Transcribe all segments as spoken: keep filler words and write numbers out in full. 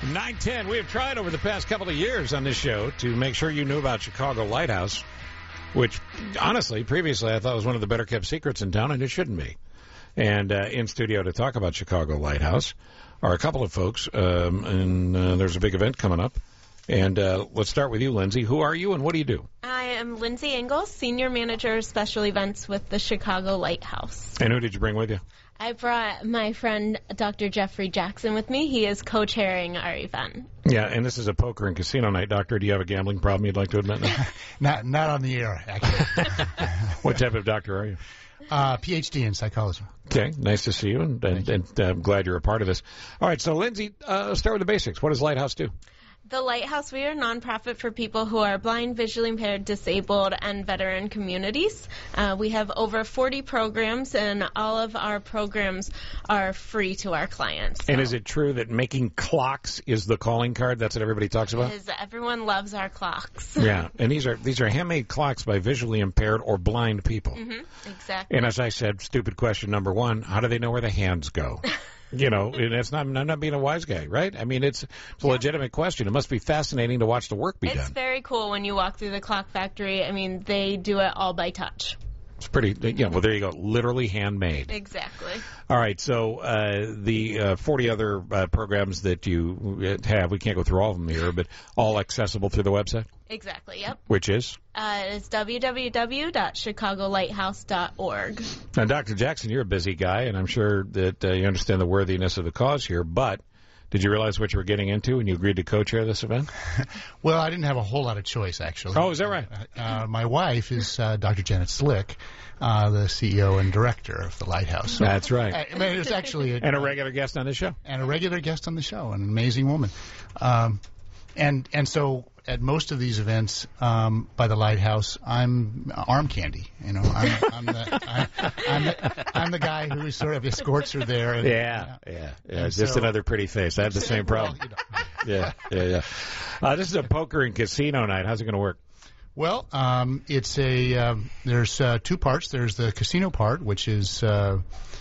nine ten. We have tried over the past couple of years on this show to make sure you knew about Chicago Lighthouse, which, honestly, previously I thought was one of the better-kept secrets in town, and it shouldn't be. And uh, in studio to talk about Chicago Lighthouse are a couple of folks, um, and uh, there's a big event coming up. And uh, let's start with you, Lindsay. Who are you, and what do you do? I am Lindsay Engel, Senior Manager of Special Events with the Chicago Lighthouse. And who did you bring with you? I brought my friend Doctor Jeffrey Jackson with me. He is co-chairing our event. Yeah, and this is a poker and casino night. Doctor, do you have a gambling problem you'd like to admit? not not on the air, actually. What type of doctor are you? Uh, P H D in psychology. Okay, nice to see you, and, and, and uh, I'm glad you're a part of this. All right, so Lindsay, uh, let's start with the basics. What does Lighthouse do? The Lighthouse, we are a nonprofit for people who are blind, visually impaired, disabled, and veteran communities. Uh, we have over forty programs, and all of our programs are free to our clients. So. And is it true that making clocks is the calling card? That's what everybody talks about? Is everyone loves our clocks. Yeah, and these are these are handmade clocks by visually impaired or blind people. Mm-hmm, exactly. And as I said, stupid question number one, how do they know where the hands go? You know, and it's not, I'm not being a wise guy, right? I mean, it's, it's a legitimate question. It must be fascinating to watch the work be it's done. It's very cool when you walk through the clock factory. I mean, they do it all by touch. It's pretty, yeah, well, there you go. Literally handmade. Exactly. All right, so uh, the uh, forty other uh, programs that you have, we can't go through all of them here, but all accessible through the website? Exactly, yep. Which is? Uh, it's w w w dot chicago lighthouse dot org. Now, Doctor Jackson, you're a busy guy, and I'm sure that uh, you understand the worthiness of the cause here, but did you realize what you were getting into when you agreed to co-chair this event? Well, I didn't have a whole lot of choice, actually. Oh, is that right? Uh, my wife is uh, Doctor Janet Slick, uh, the C E O and director of the Lighthouse. So, That's right. I, I mean, it's actually a, and a regular guest on the show. And a regular guest on the show, an amazing woman. Um, and and so at most of these events um, by the Lighthouse, I'm arm candy. You know, I'm, I'm, the, I, I'm, the, I'm the guy who sort of escorts her there. And, yeah, yeah, yeah. yeah. Just so, another pretty face. I had the same problem. Well, you know. yeah, yeah, yeah. Uh, this is a poker and casino night. How's it going to work? Well, um, it's a um, there's uh, two parts. There's the casino part, which is uh,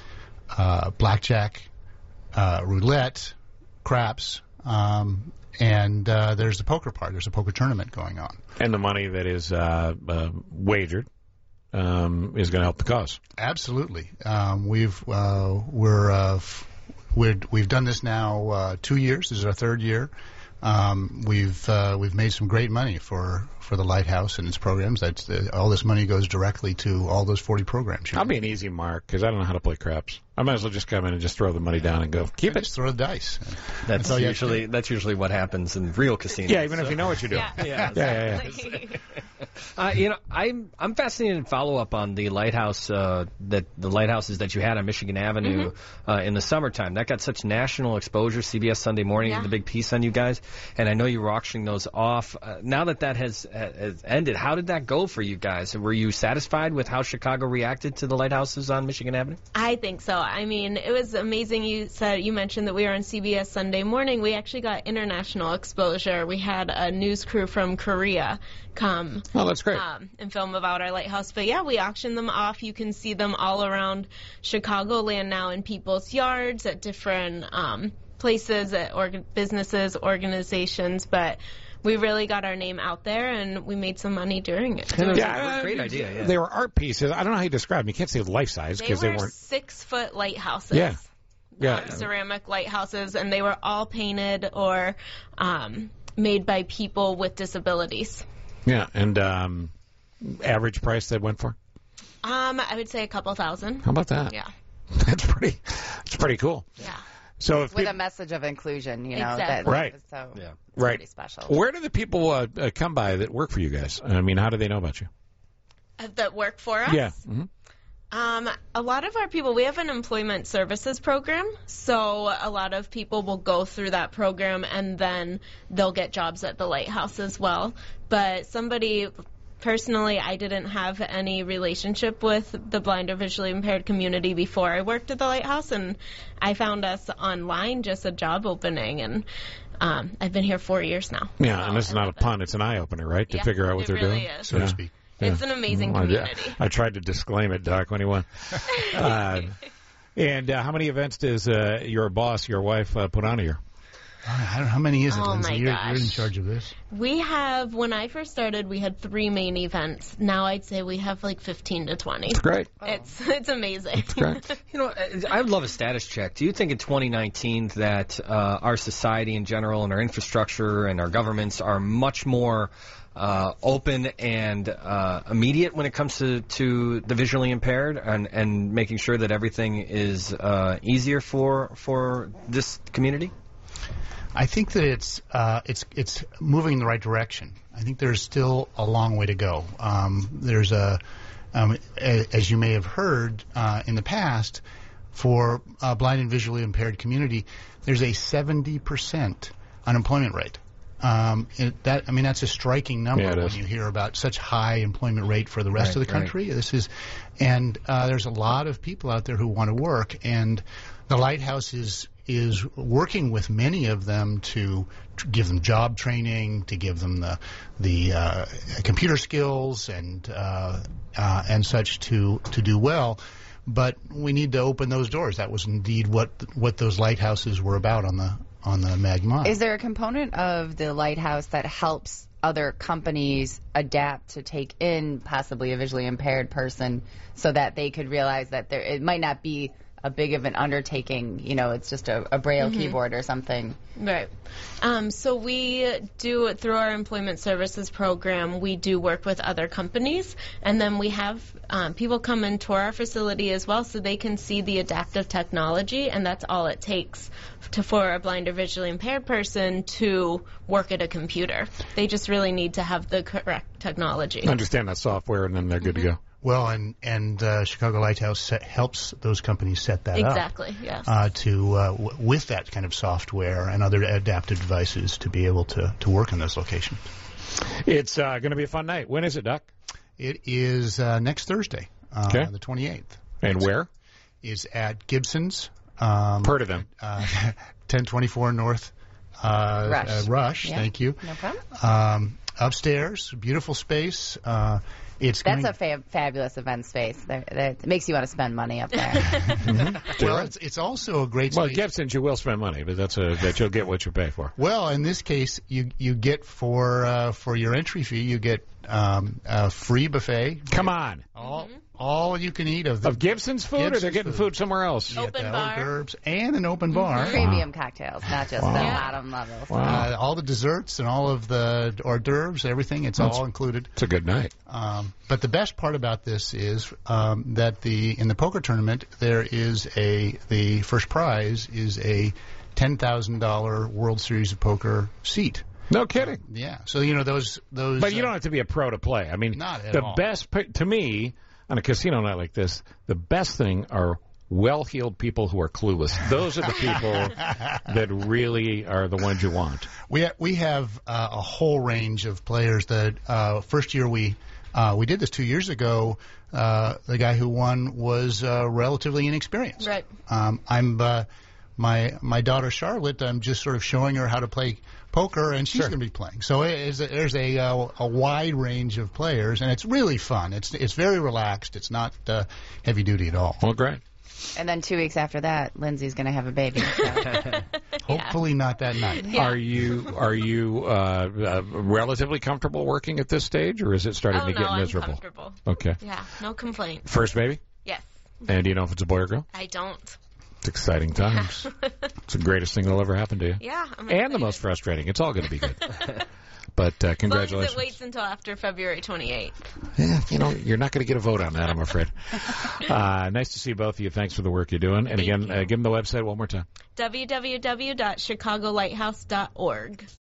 uh, blackjack, uh, roulette, craps. Um, And uh, there's the poker part. There's a poker tournament going on. And the money that is uh, uh, wagered um, is going to help the cause. Absolutely. Um, we've uh, we're, uh, f- we're we've done this now uh, two years. This is our third year. Um, we've uh, we've made some great money for, for the Lighthouse and its programs. That's the, all this money goes directly to all those forty programs. I'll be an easy mark because I don't know how to play craps. I might as well just come in and just throw the money down and go keep and it. Just throw the dice. That's usually that's usually what happens in real casinos. Yeah, even so. if you know what you're doing. Yeah, yeah, yeah, exactly. yeah, yeah. Uh, you know, I'm I'm fascinated in follow up on the lighthouse uh, that the lighthouses that you had on Michigan Avenue mm-hmm. uh, in the summertime. That got such national exposure. C B S Sunday Morning yeah. did a big piece on you guys, and I know you were auctioning those off. Uh, now that that has, has ended, how did that go for you guys? Were you satisfied with how Chicago reacted to the lighthouses on Michigan Avenue? I think so. I mean, it was amazing. You said you mentioned that we were on C B S Sunday Morning. We actually got international exposure. We had a news crew from Korea come. Oh, that's great. Um, and film about our lighthouse. But yeah, we auctioned them off. You can see them all around Chicagoland now in people's yards, at different um, places, at org- businesses, organizations. But we really got our name out there, and we made some money during it. Yeah, yeah, great idea. Yeah. They were art pieces. I don't know how you describe them. You can't say life size They because were they weren't. six-foot lighthouses. Yeah. Yeah. Um, ceramic lighthouses, and they were all painted or um, made by people with disabilities. Yeah, and um, average price that went for? Um, I would say a couple thousand. How about that? Yeah. That's pretty. That's pretty cool. Yeah. So if with people, a message of inclusion, you know, Exactly. that, Right. So Yeah. it's right, pretty special. Where do the people uh, uh, come by that work for you guys? I mean, how do they know about you? Uh, That work for us? Yeah. Mm-hmm. Um, a lot of our people, we have an employment services program, so a lot of people will go through that program and then they'll get jobs at the Lighthouse as well. But somebody, personally, I didn't have any relationship with the blind or visually impaired community before I worked at the Lighthouse, and I found us online, just a job opening, and um, I've been here four years now. Yeah, so and this is I not a love it. pun, it's an eye-opener, right, to Yeah, figure out what it they're really doing? is. so Yeah. to speak. It's an amazing Well, I- community. I, tried to disclaim it, Doc, when he won. uh, and uh, how many events does uh, your boss, your wife, uh, put on a year? I don't know, how many is it, Oh, Lindsay? my You're, gosh. you're in charge of this. We have, when I first started, we had three main events. Now I'd say we have like fifteen to twenty. It's great. It's it's amazing. It's great. You know, I would love a status check. Do you think in twenty nineteen that uh, our society in general and our infrastructure and our governments are much more uh, open and uh, immediate when it comes to, to the visually impaired and, and making sure that everything is uh, easier for for this community? I think that it's uh, it's it's moving in the right direction. I think there's still a long way to go. Um, there's a, um, a, as you may have heard uh, in the past, for uh, blind and visually impaired community, there's a seventy percent unemployment rate. Um, it, that I mean, that's a striking number Yeah, it when is. you hear about such high employment rate for the rest Right, of the country. This is, and uh, there's a lot of people out there who want to work, and the Lighthouse is is working with many of them to, to give them job training, to give them the the uh, computer skills and uh, uh, and such to to do well. But we need to open those doors. That was indeed what what those lighthouses were about on the on the Magma. Is there a component of the Lighthouse that helps other companies adapt to take in possibly a visually impaired person so that they could realize that there it might not be a big of an undertaking, you know, it's just a, a Braille Mm-hmm. keyboard or something? Right. Um, so we do, through our employment services program, we do work with other companies, and then we have um, people come and tour our facility as well so they can see the adaptive technology, and that's all it takes to for a blind or visually impaired person to work at a computer. They just really need to have the correct technology. Understand that software, and then they're good to go. Well, and and uh, Chicago Lighthouse set, helps those companies set that up. Exactly, yes. Uh, to uh, w- with that kind of software and other adaptive devices to be able to, to work in those locations. It's uh, going to be a fun night. When is it, Doc? It is uh, next Thursday, uh, Okay. the twenty-eighth. And where? Is at Gibson's. Um, Heard of them. uh, ten twenty-four North uh, Rush. Uh, Rush. Yeah. Thank you. No problem. Um, upstairs, beautiful space. Uh, it's That's going, a fa- fabulous event space. There, there, it makes you want to spend money up there. well. It's, it's also a great Well, space. Gibson's, you will spend money, but that's a that you'll get what you pay for. Well, in this case, you you get for uh, for your entry fee, you get um, a free buffet. Come on. All all you can eat of the Of Gibson's food, or they're Gibson's getting food. food somewhere else? you get Open the bar. hors d'oeuvres and an open bar. Premium cocktails, not just Wow. the Yeah. bottom levels. Wow. Uh, all the desserts and all of the hors d'oeuvres, everything, it's That's- all included. It's a good night. Um, but the best part about this is um, that the in the poker tournament there is a the first prize is a ten thousand dollar World Series of Poker seat. No kidding. Yeah, so you know those those. But you uh, don't have to be a pro to play. I mean, Not at the all. best pa- to me on a casino night like this, the best thing are well-heeled people who are clueless. Those are the people that really are the ones you want. We ha- we have uh, a whole range of players. That uh, first year we uh, we did this two years ago. Uh, the guy who won was uh, relatively inexperienced. Right. Um, I'm uh, my my daughter Charlotte. I'm just sort of showing her how to play poker, and she's Sure. going to be playing. So it is a, there's a uh, a wide range of players, and it's really fun. It's it's very relaxed. It's not uh, heavy duty at all. Well, great. And then two weeks after that, Lindsay's going to have a baby. So. Hopefully not that night. Yeah. Are you are you uh, uh, relatively comfortable working at this stage, or is it starting Oh, to no, get I'm miserable? comfortable. Okay. Yeah, no complaints. First baby? Yes, And do you know if it's a boy or girl? I don't. It's exciting times. It's the greatest thing that'll ever happen to you. Yeah, I'm And the excited. most frustrating. It's all going to be good. But uh, As long as congratulations. it waits until after February twenty-eighth. Yeah, you know, you're not going to get a vote on that, I'm afraid. Uh, nice to see both of you. Thanks for the work you're doing. And Thank again, you. uh, give them the website one more time. w w w dot chicago lighthouse dot org.